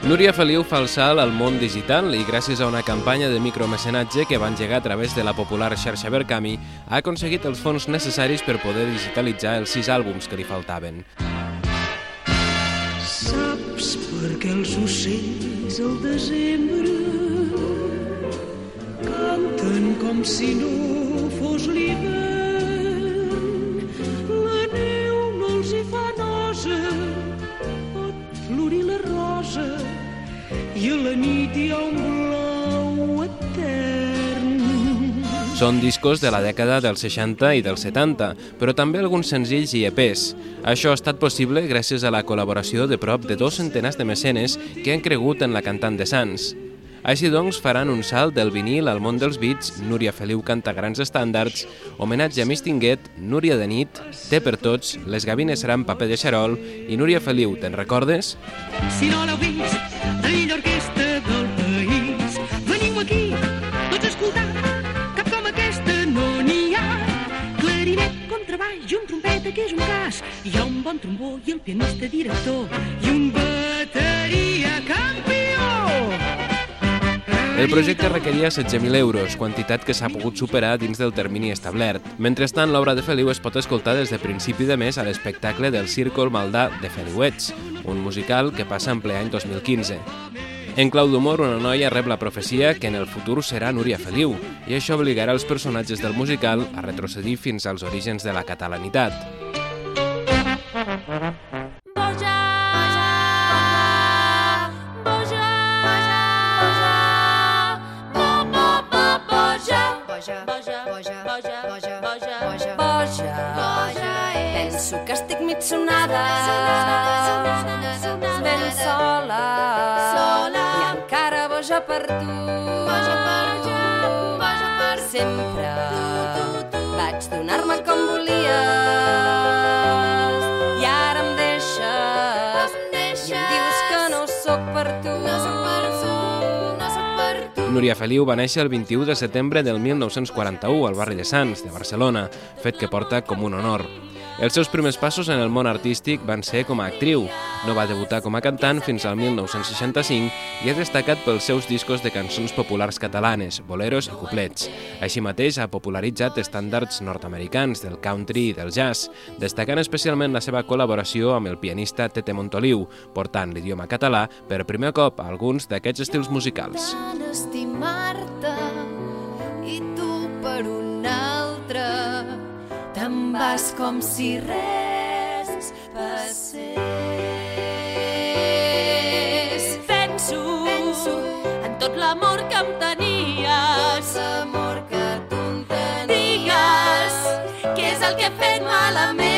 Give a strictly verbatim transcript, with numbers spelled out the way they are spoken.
Núria Feliu fa el salt al món digital i gràcies a una campanya de micromecenatge que va engegar a través de la popular xarxa Verkami ha aconseguit els fons necessaris per poder digitalitzar els sis àlbums que li faltaven. Saps per què els ocells al desembre canten com si no fos l'hivern? La neu no els hi fa nosa, pot florir la rosa i a la nit hi ha un blau etern. Són discos de la dècada dels seixanta i dels setanta, però també alguns senzills i E Pes. Això ha estat possible gràcies a la col·laboració de prop de dos centenars de mecenes que han cregut en la cantant de Sants. Així doncs, faran un salt del vinil al món dels beats, Núria Feliu canta grans estàndards, homenatge a Mistinguet, Núria de nit, Té per tots, Les gavines seran paper de xarol i Núria Feliu, te'n recordes? Si no l'heu vist, la millor orquestra del país, veniu aquí, tots a escoltar, cap com aquesta no n'hi ha. Clarinet, contrabaix i un trompeta que és un cas, hi ha un bon trombó i el pianista director i un bateria campió. El projecte requeria setze mil euros, quantitat que s'ha pogut superar dins del termini establert. Mentrestant, l'obra de Feliu es pot escoltar des de principi de mes a l'espectacle del Círcol Maldà de Feliuets, un musical que passa en ple any dos mil quinze. En clau d'humor, una noia rep la profecia que en el futur serà Núria Feliu, i això obligarà els personatges del musical a retrocedir fins als orígens de la catalanitat. Penso que estic mig sonada, ben sola, i encara boja per tu. Sempre vaig donar-me com volies i ara em deixes i em dius que no sóc per tu. Núria Feliu va néixer el vint-i-u de setembre del mil nou-cents quaranta-u al barri de Sants, de Barcelona, fet que porta com un honor. Els seus primers passos en el món artístic van ser com a actriu. No va debutar com a cantant fins al mil nou-cents seixanta-cinc i ha destacat pels seus discos de cançons populars catalanes, boleros i cuplets. Així mateix ha popularitzat estàndards nord-americans del country i del jazz, destacant especialment la seva col·laboració amb el pianista Tete Montoliu, portant l'idioma català per primer cop a alguns d'aquests estils musicals. Estimar-te i tu per un altre te'n vas com si res passés. Penso, Penso en tot l'amor que em tenies, l'amor que tu em tenies. Digues què és el que he fet malament.